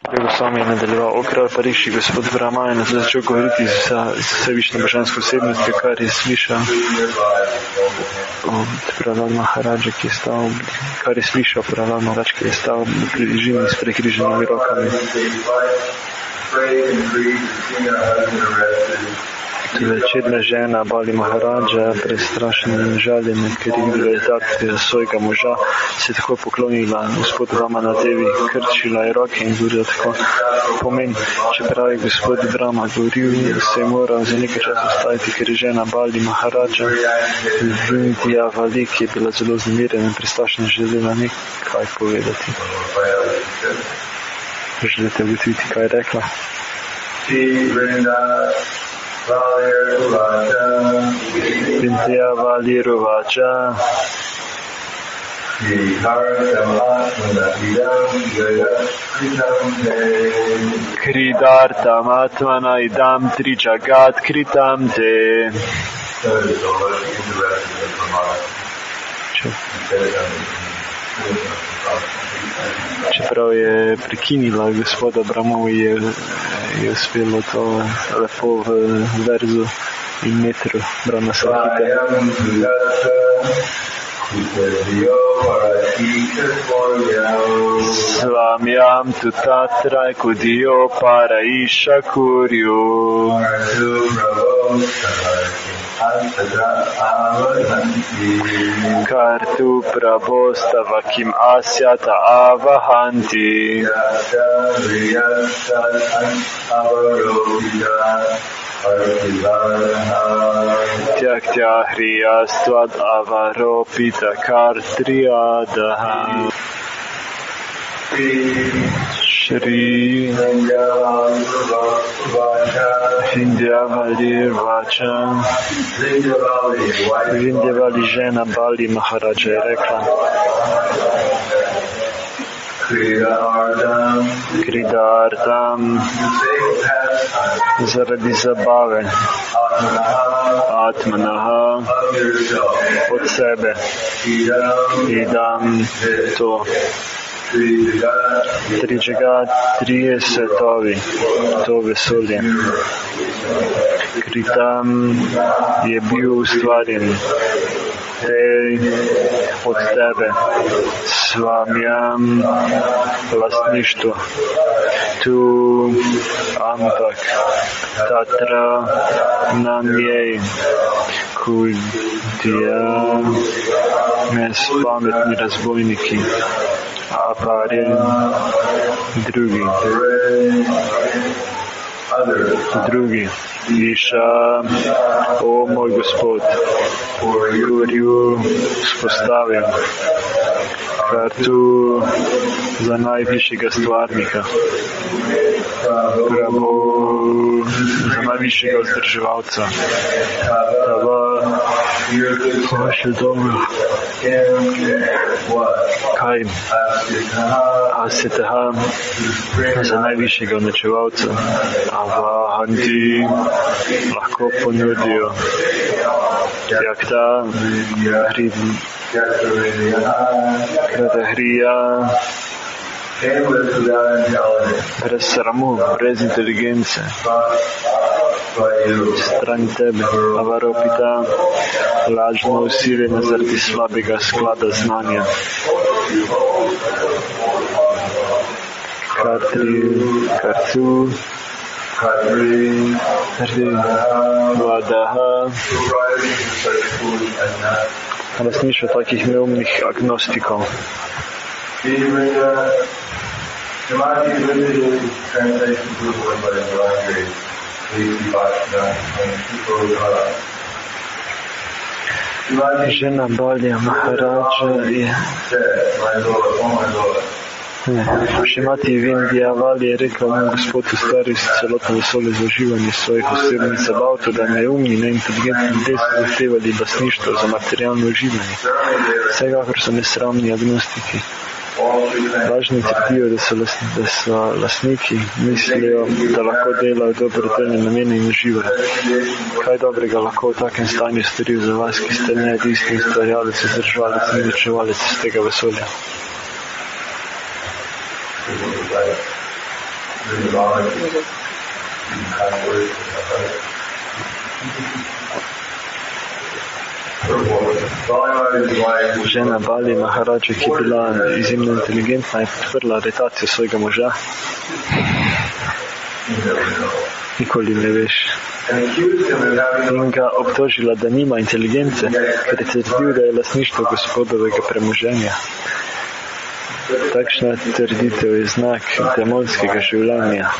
Goswami je nadaljeval, o kralj Pariši, gospod Brahma je začel govoriti za vsevično božansko osebnost, kar je slišal Prahlad Maharadža, ki je stal, kar je slišal Prahlad Maharadž, ki je stal pri bližini s prekriženimi rokami. Čedna žena Bali Maharadža, prestrašena in žaljena, ker je videla izdatke svojega moža, se je tako poklonila gospod Brahmana Devi, krčila je roke in govorila tako. Pomen, čeprav je gospod Brahma govoril, se je moral za nekaj časa ustaviti, ker je žena Bali Maharadža, Vindhya Vali, ki je bila zelo znemirjena in prestrašena, želela nekaj povedati. Želite ugotoviti, kaj je rekla? Vindhya Vali Ruvača Kridartam Atmana idam trijagat kritam te. Čeprav je prekinila gospoda Brahmo, je uspelo to lepo v verzu in metru Brahma Samhite. Svamyam tu tatra kudiyo paraisha kuryu Kartu prabostava kim asyata avahanti Tyaktya hriyastvad avaropita kartriyadaha Shri Vindhya Vali Vacha Vindhya Vali žena Bali Maharadža je rekla Kridartam zaradi zabave Atmanaha od sebe idam to Trijagat, trije svetovi, to vesolje. Kritam je bil ustvarjen od tebe, svamjam lastništvo. Tu, ampak, tatra na njej, kudija, nespametni razbojniki. Aparin drugi Iša, o moj gospod, Gurju spostavim, kar tu za najvišjega stvarnika, Prabhu za najvišjega vzdrževalca, Tava, vaše dobro, kaj, Asitaha za najvišjega vnečevalca, Avahanti lahko ponudijo, Jakta, Kratahrija, brez sramu, brez inteligence, stran tebe, Avaropita, lažno usiljena zaradi slabega sklada znanja. Kartu, Vadaha, lastništvo takih neumnih agnostikov. Žena Balija Maharadža je Šimati Vindhya Vali je rekla, moj gospod ustvari celotno vesolje za uživanje svojih osebnih zabav, da neumni, neinteligentni ljudje so zahtevali lastništvo za materialno uživanje. Vsekakor so nesramni agnostiki. Lažni trdijo, da so lastniki, mislijo, da lahko delajo dobrodelne namene in uživajo. Kaj dobrega lahko v takem stanju storijo za vas, ki ste needinstven ustvarjalec, izdrževalec in uničevalec iz tega vesolja? Žena Bali Maharadža, ki je bila izjemno inteligentna, je podprla aretacijo svojega moža. Nikoli ne veš. In ga obtožila, da nima inteligence, ker je trdil, da je lastništvo gospodovega premoženja. Takšna trditev je znak demonskega življenja.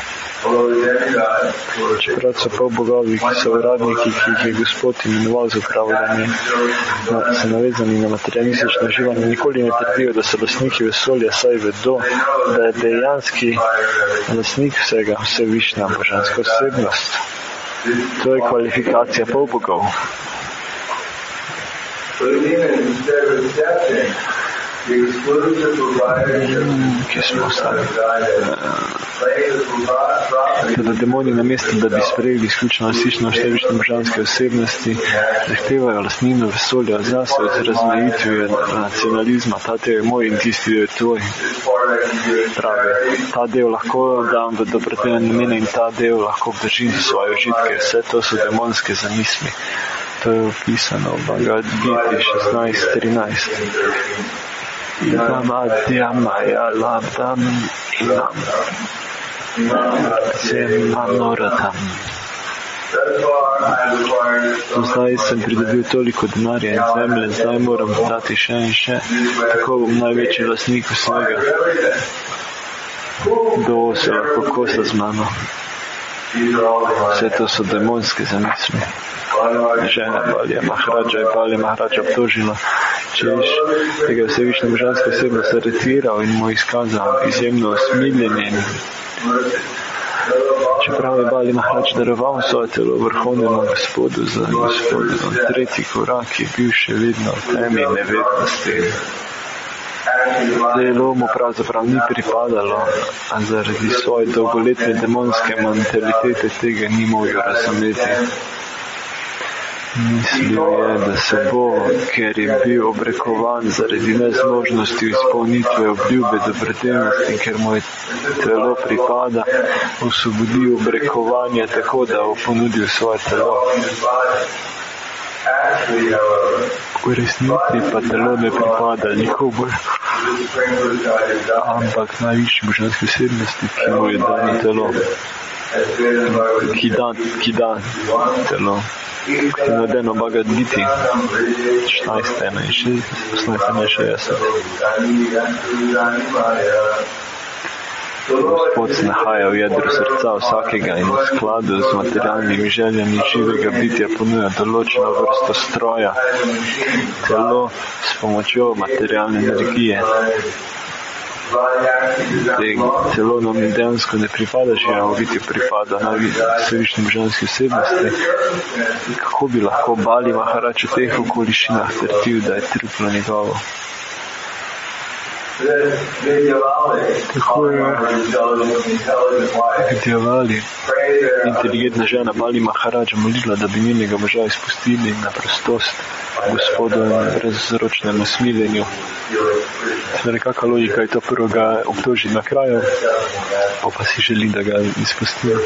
Čeprav so polbogovi, ki so uradniki, ki jih je Gospod imenoval za upravljanje, so navezani na materialistično življenje, nikoli ne trdijo, da so lastniki vesolja, saj vedo, da je dejanski lastnik vsega, vsevišnja božanska osebnost. To je kvalifikacija polbogov. Kje smo ostali? Teda demoni namesto, da bi sprejeli izključno lastništvo vsevišnje božanske osebnosti, zahtevajo lastnino vesolja zase z razmejitvijo nacionalizma. Ta del je moj in tisti del je tvoj. Pravi, ta del lahko dam v dobrodelne namene in ta del lahko obdržim za svoje užitke. Vse to so demonske zamisli. To je opisano v Bhagavad Gita 16.13. Idamādhyamaya labdam imam semanoratam. Zdaj sem pridobil toliko denarja in zemlje, zdaj moram dati še in še, tako bom največji lastnik vsega. Kdo se lahko kosa z mano? Vse to so demonske zamisli. Žena Balija Maharadža je Balija Maharadža obtožila, češ tega vsevišnja božanska osebnost aretiral in mu izkazal izjemno usmiljenje. Čeprav je Balija Maharadža daroval svoje telo vrhovnemu gospodu za gospodu, tretji korak je bil še vedno v temi nevednosti. Telo mu pravzaprav ni pripadalo, a zaradi svoje dolgoletne demonske mentalitete tega ni mogel razumeti. Mislil je, da se bo, ker je bil obrekovan zaradi nezmožnosti izpolnitve obljube dobrodelnosti, ker mu je telo pripada, osvobodil obrekovanje tako, da bo ponudil svoje telo. V resnici pa telo ne pripada nikomur, ampak najvišji božanski osebnosti, ki mu je dano telo, ki da telo. Kot je navedeno v Bhagavad Giti 16.61. Gospod se nahaja v jedru srca vsakega in v skladu z materialnimi željami živega bitja ponuja določeno vrsto stroja, telo s pomočjo materialne energije. Telo nam dejansko ne pripada, živamo biti pripada vsevišnji božanski osebnosti. Kako bi lahko Bali Maharadž v teh okoliščinah trdil, da je truplo njegovo? Tako je Vidjavali, inteligentna žena Bali Maharadža, molila, da bi njenega moža izpustili na prostost Gospodovem brezročnem usmiljenju. Nekakva logika je to, prvo ga obtoži na kraju, pa si želi, da ga izpustijo.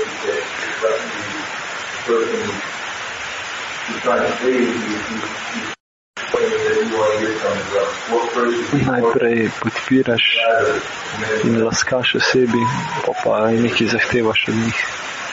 Najprej podpiraš in laskaš osebi, pa nekaj zahtevaš od njih.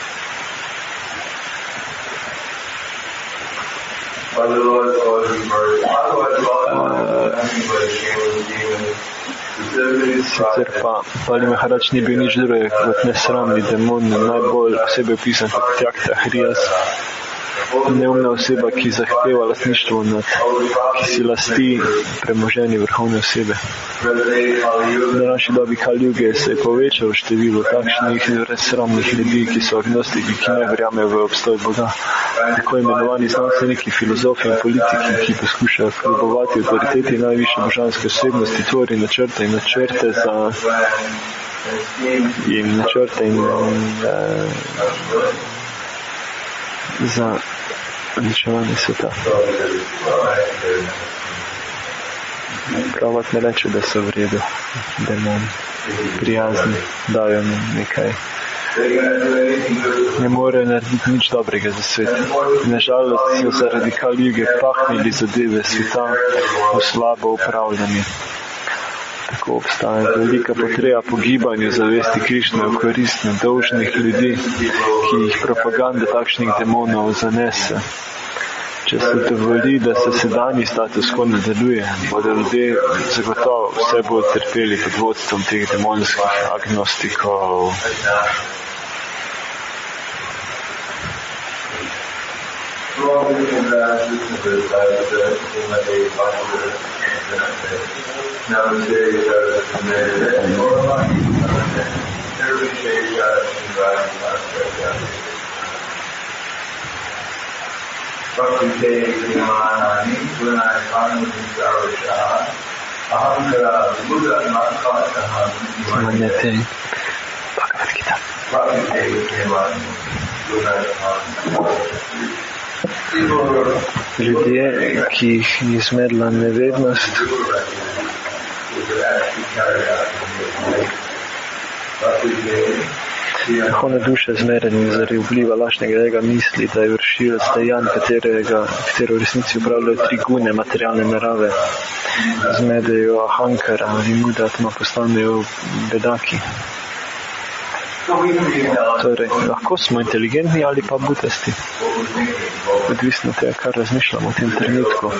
Sicer pa Bali Maharadž ni bil nič drugega kot nesramni demon, najbolj osebe opisan kot Tjakta Hrijas, neumna oseba, ki zahteva lastništvo ki si lasti premoženje vrhovne osebe. V današnji dobi Kaljuge se je povečalo število takšnih nesramnih ljudi, ki so agnostiki, ki ne verjamejo v obstoj Boga. Tako imenovani znanstveniki, filozofi in politiki, ki poskušajo kljubovati avtoriteti najvišje božanske osebnosti, tvori načrte in načrte za uničevanje sveta. Provat ne reče, da so v redu demoni, prijazni, dajo mi nekaj ne morejo narediti nič dobrega za svet. Nažalost so zaradi Kali-juge pahnili zadeve sveta v slabo upravljanje. Tako obstaja velika potreba po gibanju zavesti Krišne v korist nedolžnih ljudi, ki jih propaganda takšnih demonov zanese. Če se dovoli, da se sedanji status quo nadaljuje, bodo ljudje zagotovo vse bolj trpeli pod vodstvom teh demonskih agnostikov. Ljudje, ki jih je zmedla nevednost, Vrhovna duša zmereni zaradi vpliva lažnega ega misli, da je vršilec dejanj, katero v resnici upravljajo tri gune materialne narave, zmedejo ahankara ali mudatma, postanejo bedaki. Torej, lahko smo inteligentni ali pa butasti. Odvisno tega, kar razmišljamo v tem trenutku.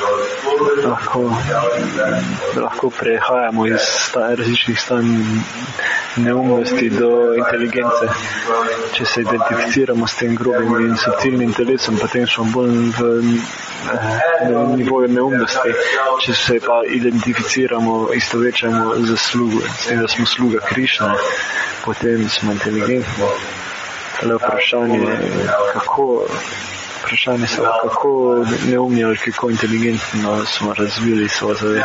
Lahko prehajamo iz različnih stanj neumnosti do inteligence. Če se identificiramo s tem grobim in subtilnim telesom, potem smo bolj v nivoju neumnosti. Če se pa identificiramo, istovečamo za slugo, s tem, da smo sluga Krišne, potem smo inteligentni. Tale vprašanje so, kako neumni ali kako inteligentno smo razvili svojo zavest.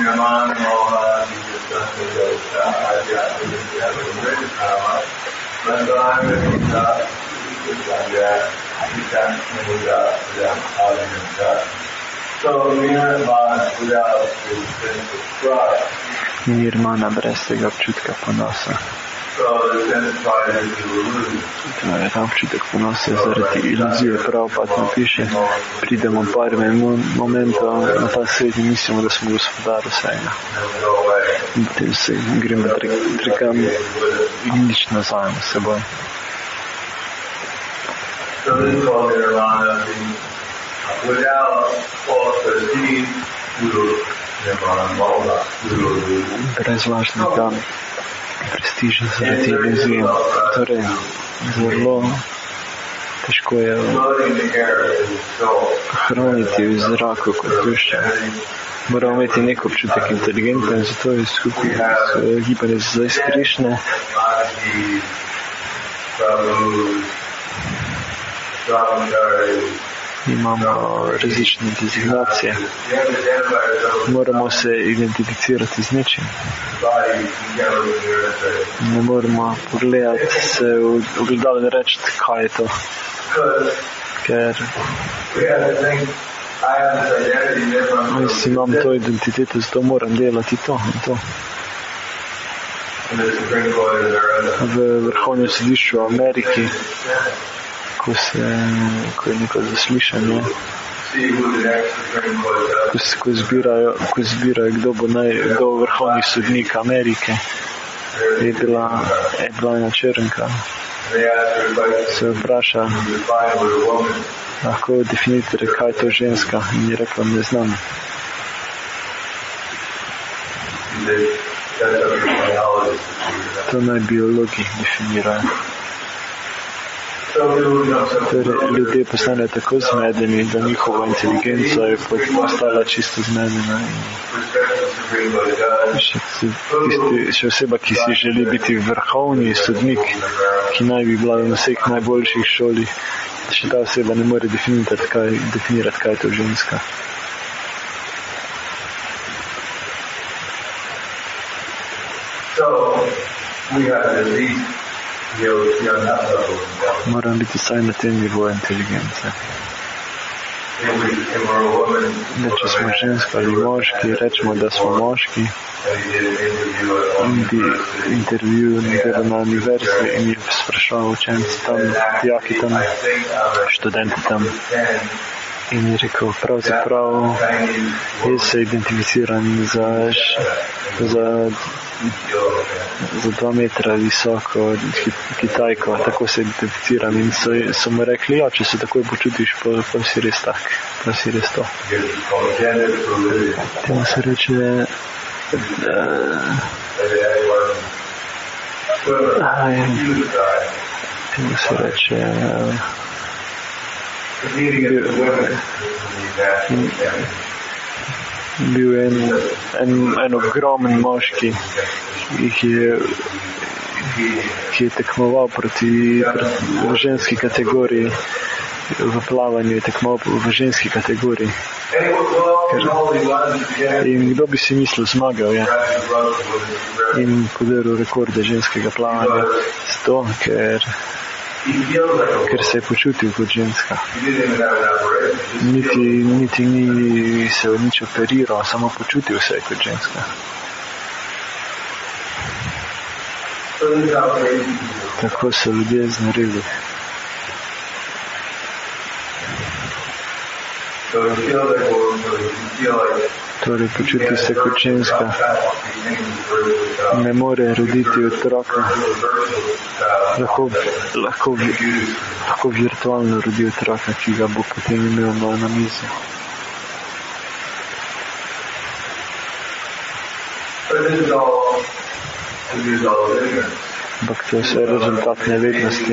Nirmana brez tega občutka ponosa. Ta občutek ponosa zaradi iluzije, prav napiše, pridemo par momentov na ta svet in mislimo, da smo gospodar vsega. In potem se gremo trikam in nič nazaj na seboj. Brez lažnega prestiža zaradi iluzije. Torej, zelo težko je hraniti v zraku kot duša. Moramo imeti nek občutek inteligentno in zato je skupaj gibanje za Krišne. Imamo različne dezignacije. Moramo se identificirati z nečim. Ne moramo pogledati se v ogledalo in reči, kaj je to. Ker jaz imam to identiteto, zato moram delati to in to. V Vrhovnem sodišču v Ameriki, ko je neko zaslišanje, ko zbirajo, kdo bo vrhovni sodnik Amerike, je bila ena črnka. Se vpraša, lahko definirate, kaj je to ženska, in je rekla, ne znam. To naj biologi definirajo. Torej, ljudje postanejo tako zmedeni, da njihova inteligenca je postala čisto zmedena. Še oseba, ki si želi biti vrhovni sodnik, ki naj bi bila na vseh najboljših šoli, še ta oseba ne more definirati, kaj je to ženska. Moram biti vsaj na tem nivoju inteligence. da če smo ženski ali moški, rečemo, da smo moški. In bi intervju nekaj na univerzi in bi sprašal učenci tam, dijaki tam, študenti tam. In je rekel, pravzaprav, jaz se identificiram za 2 metra visoko Kitajko, tako se identificiram. In so mu rekli, ja, če se takoj počutiš, pa si res tak, pa si res to. Temu se reče, temu se reče, bil je en ogromen moški, ki je tekmoval proti ženski kategoriji. V plavanju je tekmoval v ženski kategoriji. In kdo bi si mislil, zmagal je. In podaril rekorde ženskega plavanja. Zato, ker se je počutil kot ženska. Niti ni se nič operiral, samo počutil se je kot ženska. Tako so ljudje znoreli. Torej, počuti se kot ženska, ne more roditi otroka, lahko virtualno rodi otroka, ki ga bo potem imel na mizi. Ampak to je vse rezultat nevednosti.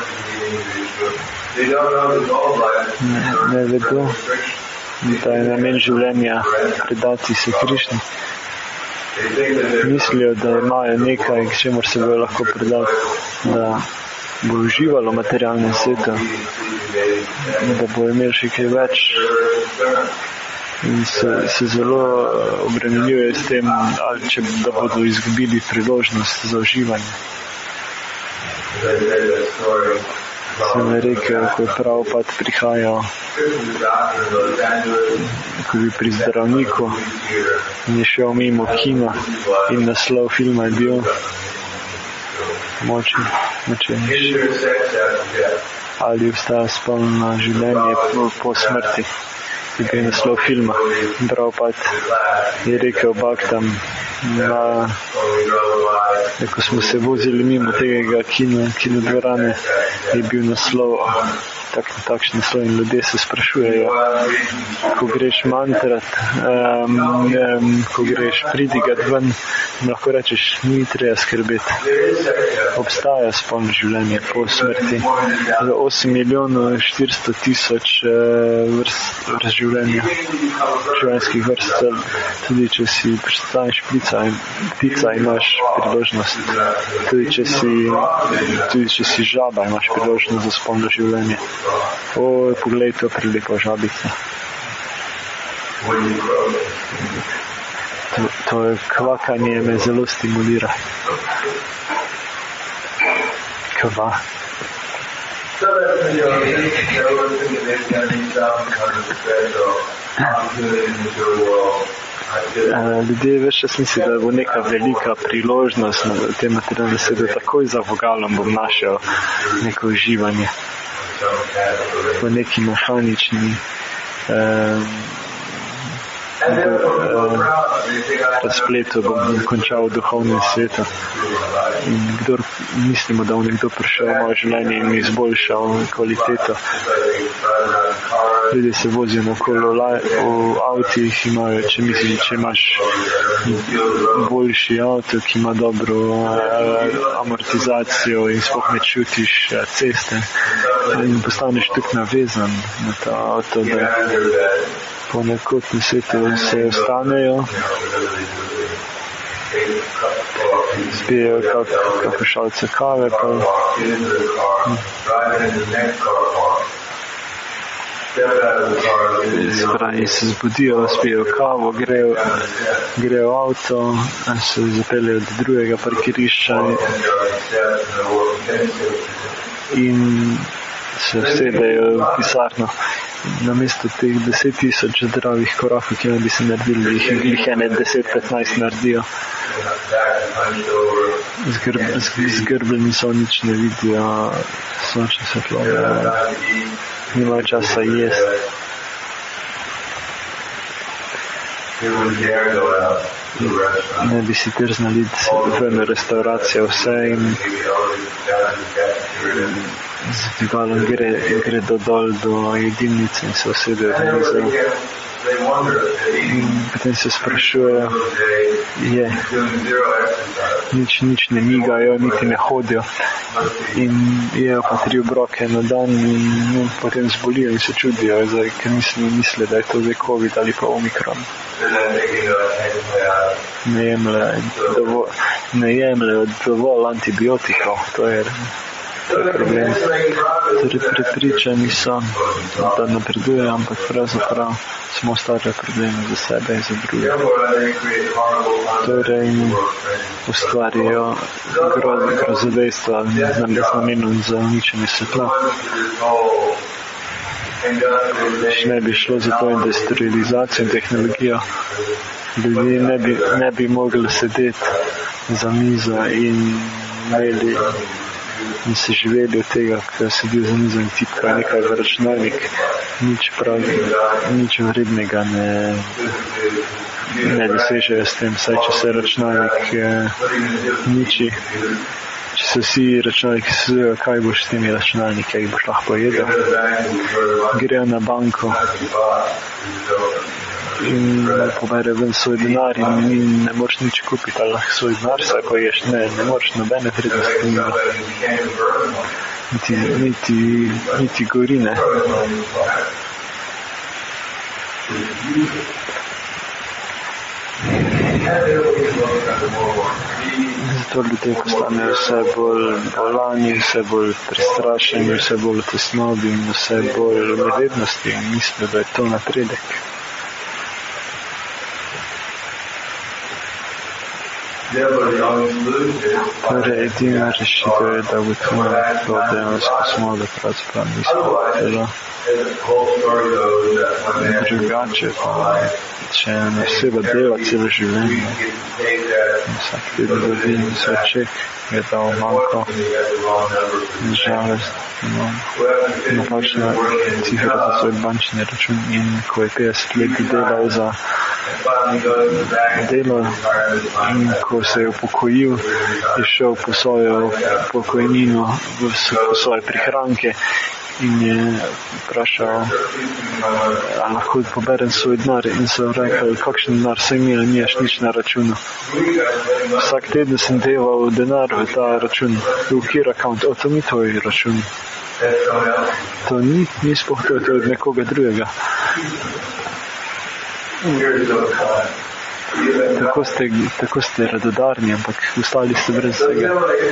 Ne vedo, da je namen življenja predati se Krišni. Mislijo, da imajo nekaj, k čemur se bojo lahko predati, da bo uživalo v materialnem svetu, da bo imel še kaj več. In se zelo obremenjuje s tem, ali da bodo izgubili priložnost za uživanje. Sem rekel, ko je Prabhupada prihajal, ko bi pri zdravniku in je šel mimo kina in naslov filma je bil Močeniš. Ali obstaja spolno življenje po smrti. Je bil naslov filma. Prabhupada je rekel Bhaktam, ko smo se vozili mimo tega kinodvorane, je bil naslov, takšen naslov in ljudje se sprašujejo, ko greš mantrat, ko greš pridigat ven, lahko rečeš, ni treba skrbeti. Obstaja spolno življenje po smrti. 8.400.000 vrst življenja, življenjskih vrst. Tudi če si prestaneš ptica, imaš priložnost. Tudi če si žaba, imaš priložnost za spolno življenje. Poglej to prelepo žabico. To je kvakanje, me zelo stimulira. Kva. Ljudje več čas misli, da bo neka velika priložnost na tem materialnem svetu, takoj za vogalom bom našel neko uživanje v neki mehanični razpletu bom končal v duhovnem svetu. In mislimo, da bo nekdo prišel v moje življenje in mi izboljšal kvaliteto. Ljudje se vozijo naokolo v avtih, če imaš boljši avto, ki ima dobro amortizacijo in sploh ne čutiš ceste in postaneš tako navezan na ta avto, da ponekod na svetu se ostanejo, spijejo kako šalce kave, in se zbudijo, spijejo kavo, grejo v avto, se zapeljejo do drugega parkirišča in se vsedejo v pisarno namesto teh 10,000 zdravih korakov, ki naj bi se naredili, jih ene 10-15 naredijo. Zgrbljeni so, nič ne vidijo, sončne svetlobe, nimajo časa jesti. Ne bi si trznali ven restauracijo vse in z dvigalom gre dol do jedilnice in se usedejo do mize. In potem se sprašujejo, nič ne migajo, niti ne hodijo in jejo pa 3 obroke na dan in potem zbolijo in se čudijo, ker mislijo, da je to zdaj COVID ali pa Omikron. Ne jemljejo dovolj antibiotikov, to je problem. Torej prepričani so, da napredujejo, ampak pravzaprav samo ustvarjajo probleme za sebe in za druge. Torej ustvarjajo grozodejstva z namenom za uničenje svetla. Če ne bi šlo za to industrializacijo in tehnologijo, ljudje ne bi mogli sedeti za mizo in se živeli od tega, ker sedijo za mizo in tipkajo nekaj v računalnik, nič vrednega ne dosežejo s tem, saj če se računalnik niči, če se vsi računalniki sezujejo, kaj boš s temi računalniki, jih boš lahko jedel. Grejo na banko in poberejo ven svoj denar in ne moreš nič kupiti, ali lahko svoj denar vsako ješ, ne moreš nobene vrednosti niti gorine. Zato ljudje postanejo vse bolj bolani, vse bolj prestrašeni, vse bolj v tesnobi in vse bolj v nevednosti in mislijo, da je to napredek. Torej, edina rešitev je, da ugotovimo, da dejansko smo, da pravzaprav nismo telo. Drugače pa, če ena oseba dela celo življenje, vsak teden dobi svoj ček, je dal manjko, žalost, napačna cifra za svoj bančni račun in ko je 50 let delal za delo in ko se je upokojil, je šel po svojo pokojnino, po svoje prihranke in je vprašal, ali lahko poberem svoj denar in so rekli, kakšen denar sem imel, nimaš nič na računu. Vsak teden sem deval denar v ta račun, v kjer account, to ni tvoj račun. To ni sploh to je od nekoga drugega. Tako ste radodarni, ampak ostali ste brez tega.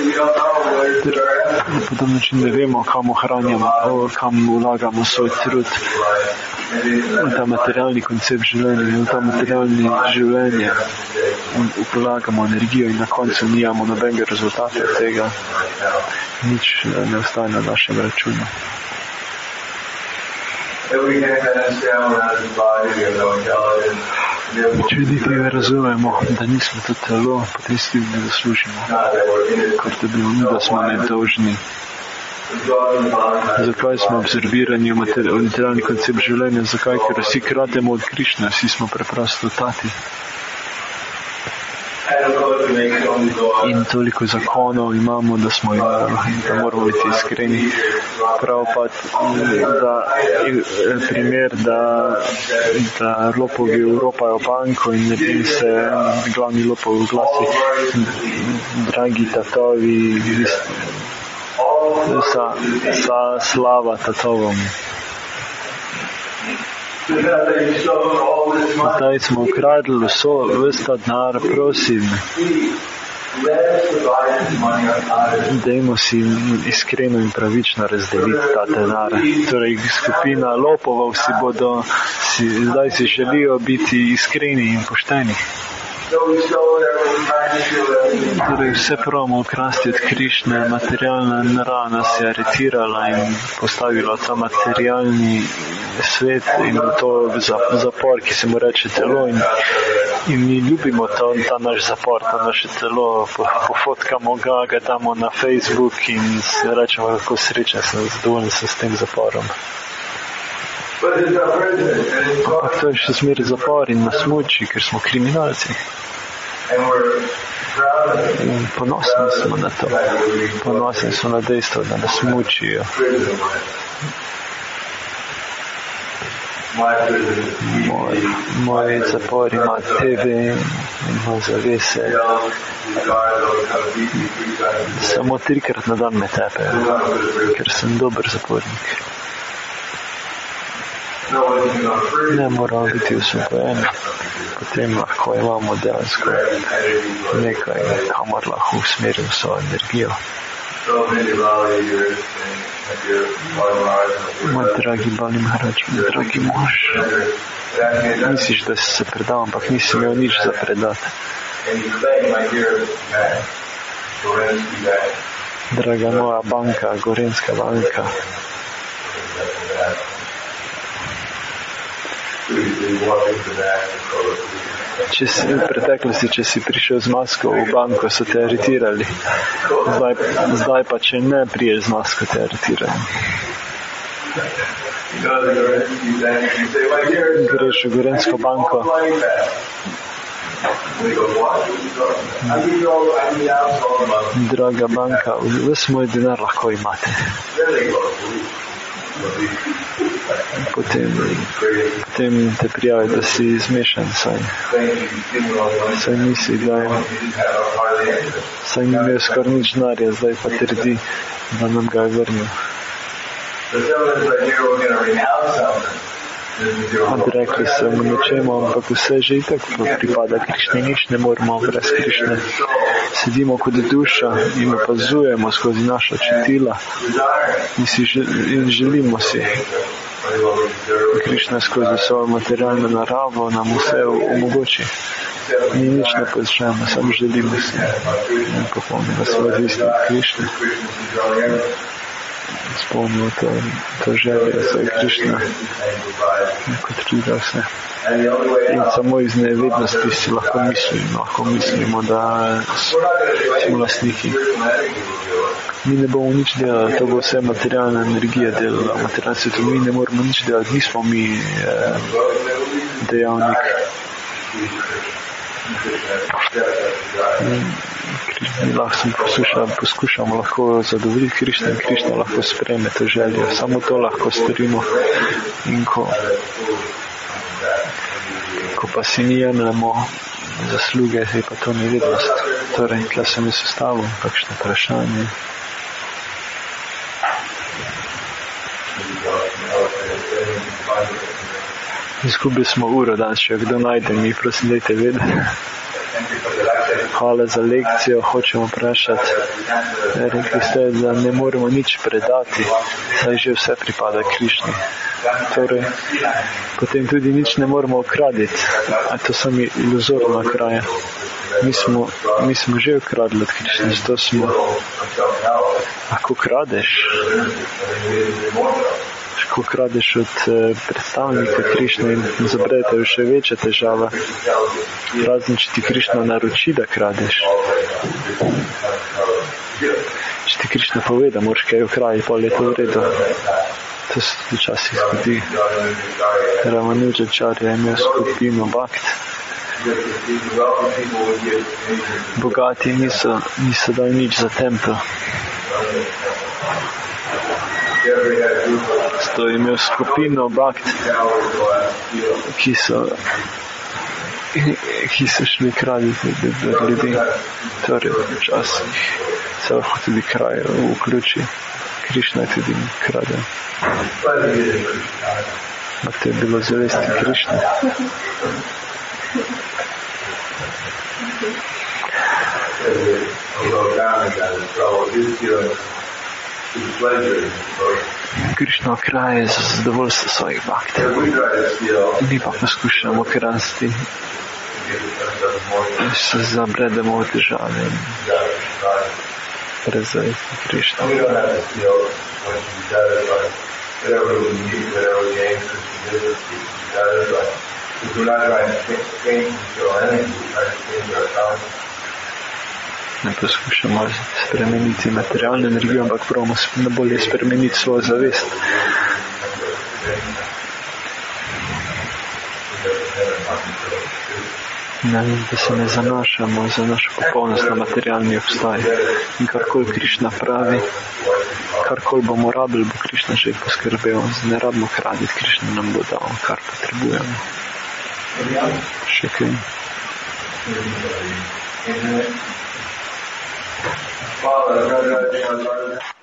Na podoben način ne vemo, kam ohranjamo, kam vlagamo svoj trud. V ta materialni koncept življenja, v ta materialni življenje vlagamo energijo in na koncu nijamo nobenega rezultata tega. Nič ne ostane na našem računu. Če niti ne razumemo, da nismo to telo, potem si ne zaslužimo, kot da bi da smo nedolžni. Zakaj smo absorbirani v materialni koncept življenja? Zakaj? Ker vsi krademo od Krišne, vsi smo preprosto tati. In toliko zakonov imamo, da moramo biti iskreni. Prav pa, primer, da lopovi vropajo banko in se glavni lopov glasi, dragi tatovi, vsa slava tatovom. Zdaj smo ukradli ves ta denar, prosim. Dajmo si iskreno in pravično razdeliti ta denar. Torej, skupina lopovov zdaj si želijo biti iskreni in pošteni. Torej vse pravimo ukrasti od Krišne, materialna narava nas je aretirala in postavila ta materialni svet in to zapor, ki se mu reče telo in mi ljubimo ta naš zapor, ta naše telo, pofotkamo ga damo na Facebook in rečemo, kako srečen sem, zadovoljen sem s tem zaporom. Ampak to je še zmeraj zapor in nas muči, ker smo kriminalci. In ponosni smo na to. Ponosni smo na dejstvo, da nas mučijo. Moj zapor ima TV, ima zavese. Samo 3-krat na dan me tepejo, ker sem dober zapornik. Ne moramo biti usvojeni, potem lahko imamo dejansko nekaj, kamor lahko usmerim svojo energijo. Moj dragi Bali Maharaj, dragi mož, misliš, da si se predal, ampak nisi imel nič za predati. Draga moja banka, Gorenska banka, v preteklosti, če si prišel z masko v banko, so te aretirali. Zdaj pa, če ne priješ z masko, te aretirali. Greš v Gorensko banko. Draga banka, ves moj denar lahko imate. Potem te prijavi, da si zmešan, saj nisi saj ni imel skoraj nič denarja, zdaj pa trdi, da nam ga je vrnil. Odrekli se mu nečemu, ampak vse že itak pripada Krišni, nič ne moramo brez Krišne. Sedimo kot duša in opazujemo skozi naša čutila in želimo si. Krišna skozi svojo materialno naravo nam vse omogoči. Mi nič ne počnemo, samo želimo si popolnega svoje odvisnosti od Krišne. Spomnimo to želje, da je Krišna kot druga vse. In samo iz nevednosti si lahko mislimo, da smo lastniki. Mi ne bomo nič delali, to bo vse materialna energija delala. Materialna svetu mi ne moramo nič delati, nismo mi dejavnik. Mi poskušamo lahko zadovoljiti Krišno in Krišna lahko sprejme to željo. Samo to lahko storimo. In ko pa si mi jemljamo zasluge, je pa to nevednost. Torej, tla sem jaz sestavil kakšno vprašanje. Izgubili smo uro danes, če kdo najde, mi prosim, dajte vedeti. Hvala za lekcijo, hočemo vprašati. Rekli ste, da ne moremo nič predati, saj že vse pripada Krišni. Torej, potem tudi nič ne moremo ukraditi, a to so mi iluzorna kraja. Mi smo že ukradli od Krišne, zato smo. Lahko kradeš? Ko kradeš od predstavnika Krišne in zabredete v še večje težave. Razen, če ti Krišna naroči, da kradeš. Če ti Krišna pove, da moraš kaj ukraditi, pol je to v redu. To se včasih zgodi. Ramanujačarja je imel skupino Bhakt. Bogati niso dali nič za tempel. Sto je imel skupino Bhakt, ki so šli kraditi ljudi. Torej, včasih se lahko tudi kraj vključi. Krišna je tudi krade. Ampak to je bilo zavesti Krišne. Krišna kraje za zadovoljstvo svojih bhaktev. Mi pa poskušamo krasti se zabredemo v težave in prezajeti Krišna. Ne poskušamo spremeniti materialno energijo, ampak pravimo bolje spremeniti svojo zavest. Da se ne zanašamo za našo popolnost na materialni obstaj. In karkoli Krišna pravi, karkoli bomo rabili, bo Krišna že poskrbel. Ne rabimo hraniti, Krišna nam bo dal, kar potrebujemo. Še kaj? Hvala.